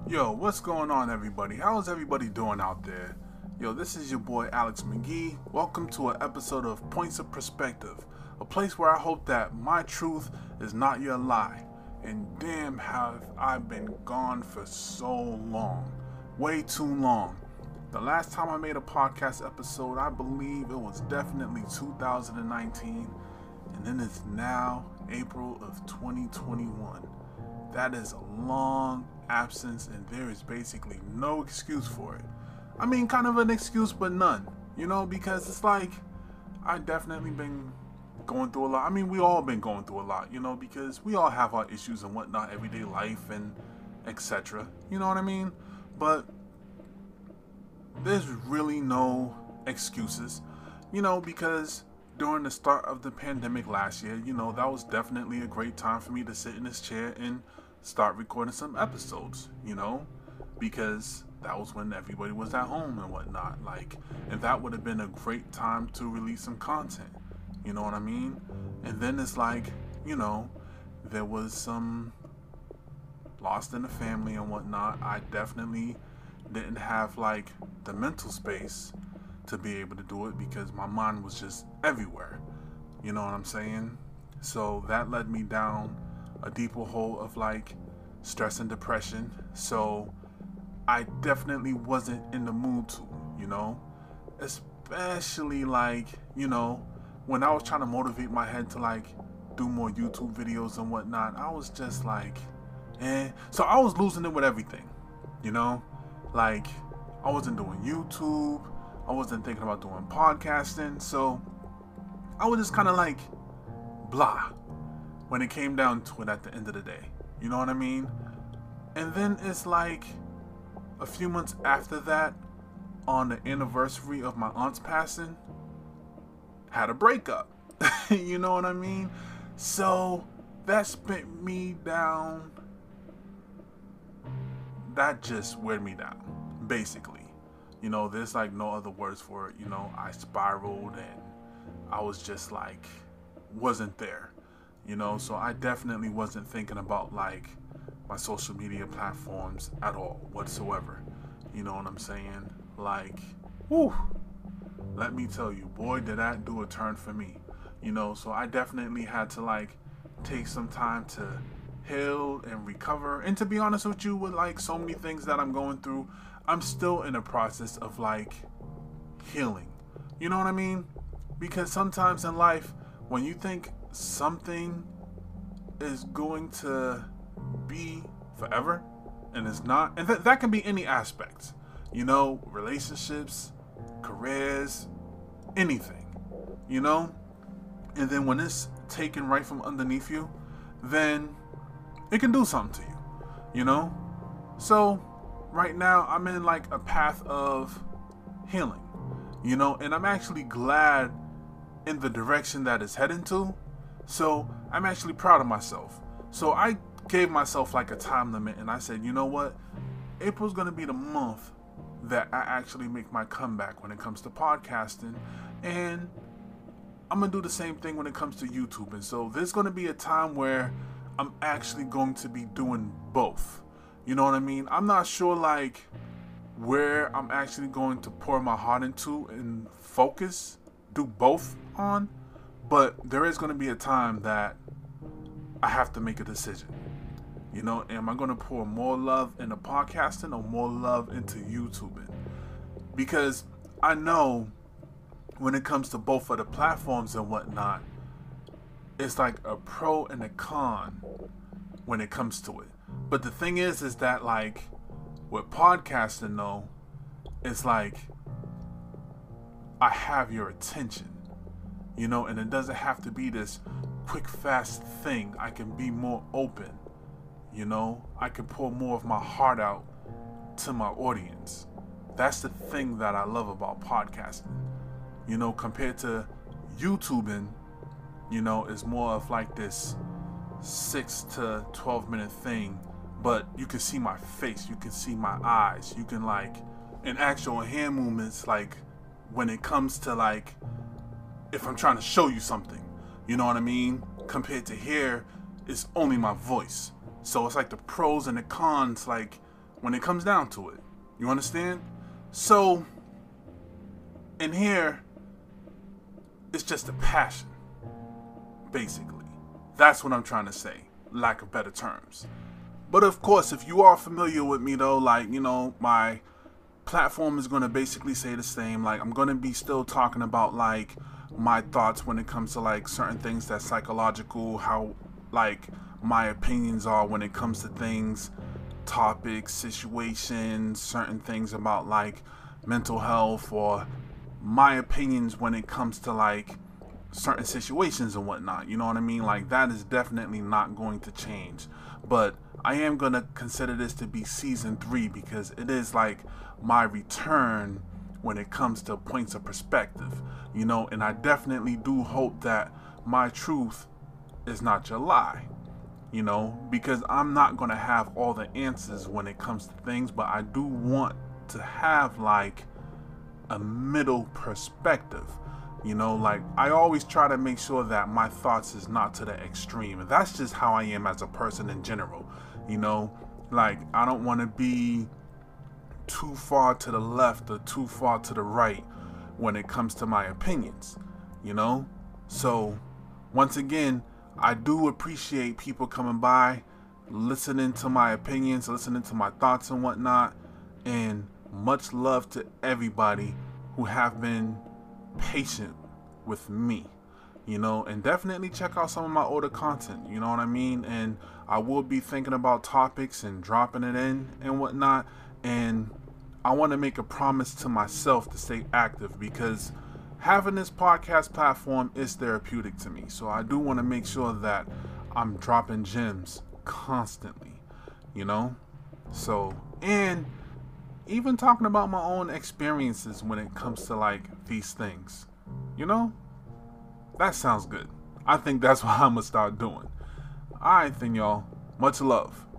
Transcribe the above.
Yo, what's going on, everybody? How's everybody doing out there? Yo, this is your boy Alex McGee. Welcome to an episode of Points of Perspective, a place where I hope that my truth is not your lie. And damn, have I been gone for so long. Way too long. The last time I made a podcast episode, I believe it was definitely 2019, and then it's now April of 2021. That is a long absence, and there is basically no excuse for it. I mean, kind of an excuse, but none. Because it's like, I definitely been going through a lot. I mean, we all been going through a lot, because we all have our issues and whatnot, everyday life and etc. You know what I mean? But there's really no excuses, because during the start of the pandemic last year, that was definitely a great time for me to sit in this chair and start recording some episodes, because that was when everybody was at home and whatnot, and that would have been a great time to release some content, you know what I mean? And then it's like, there was some lost in the family and whatnot. I definitely didn't have the mental space to be able to do it because my mind was just everywhere, you know what I'm saying? So that led me down a deeper hole of stress and depression. So I definitely wasn't in the mood to, especially when I was trying to motivate my head to do more YouTube videos and whatnot. I was just so I was losing it with everything, I wasn't doing YouTube, I wasn't thinking about doing podcasting, so I was just kind of blah when it came down to it at the end of the day. You know what I mean? And then it's a few months after that, on the anniversary of my aunt's passing, had a breakup. You know what I mean? So that spent me down. That just weighed me down, basically. There's no other words for it. I spiraled and I was just wasn't there. So I definitely wasn't thinking about my social media platforms at all whatsoever. You know what I'm saying? Whew, let me tell you, boy, did that do a turn for me. So I definitely had to take some time to heal and recover. And to be honest with you, with so many things that I'm going through, I'm still in the process of healing. You know what I mean? Because sometimes in life, when you think something is going to be forever and it's not, and that can be any aspect, relationships, careers, anything, and then when it's taken right from underneath you, then it can do something to you, so right now I'm in a path of healing, and I'm actually glad in the direction that it's heading to. So I'm actually proud of myself. So I gave myself a time limit, and I said, you know what? April's going to be the month that I actually make my comeback when it comes to podcasting, and I'm going to do the same thing when it comes to YouTube. And so there's going to be a time where I'm actually going to be doing both. You know what I mean? I'm not sure where I'm actually going to pour my heart into and focus, do both on, but there is going to be a time that I have to make a decision. Am I going to pour more love into podcasting or more love into YouTubing? Because I know when it comes to both of the platforms and whatnot, it's a pro and a con when it comes to it. But the thing is that with podcasting though, it's I have your attention, and it doesn't have to be this quick, fast thing. I can be more open, I can pour more of my heart out to my audience. That's the thing that I love about podcasting, compared to YouTubing, it's more of this 6 to 12 minute thing, but you can see my face, you can see my eyes, you can in actual hand movements, when it comes to if I'm trying to show you something, you know what I mean? Compared to here, it's only my voice. So it's the pros and the cons, when it comes down to it. You understand? So, in here, it's just a passion, basically. That's what I'm trying to say, lack of better terms. But of course, if you are familiar with me though, like, you know, my platform is going to basically say the same. Like, I'm going to be still talking about like my thoughts when it comes to like certain things that's psychological, how like my opinions are when it comes to things, topics, situations, certain things about like mental health, or my opinions when it comes to like certain situations and whatnot. You know what I mean? Like, that is definitely not going to change. But I am going to consider this to be season 3 because it is like my return when it comes to points of perspective, you know, and I definitely do hope that my truth is not your lie, you know, because I'm not going to have all the answers when it comes to things, but I do want to have like a middle perspective. You know, like, I always try to make sure that my thoughts is not to the extreme. And that's just how I am as a person in general. You know, like, I don't want to be too far to the left or too far to the right when it comes to my opinions, you know? So, once again, I do appreciate people coming by, listening to my opinions, listening to my thoughts and whatnot. And much love to everybody who have been patient with me, you know, and definitely check out some of my older content, you know what I mean? And I will be thinking about topics and dropping it in and whatnot. And I want to make a promise to myself to stay active, because having this podcast platform is therapeutic to me. So I do want to make sure that I'm dropping gems constantly, you know? So, and even talking about my own experiences when it comes to like these things, you know, that sounds good. I think that's what I'm gonna start doing. All right then, y'all, much love.